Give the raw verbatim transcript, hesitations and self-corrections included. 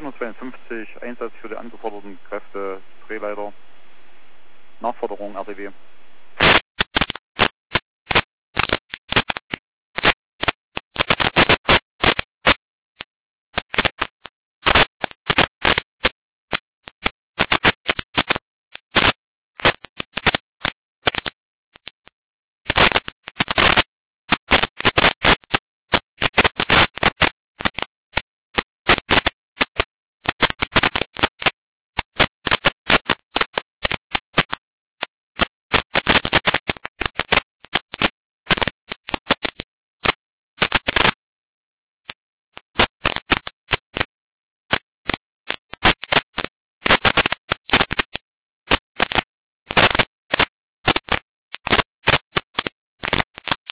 vierhundertzweiundfünfzig, Einsatz für die angeforderten Kräfte, Drehleiter, Nachforderung R D W.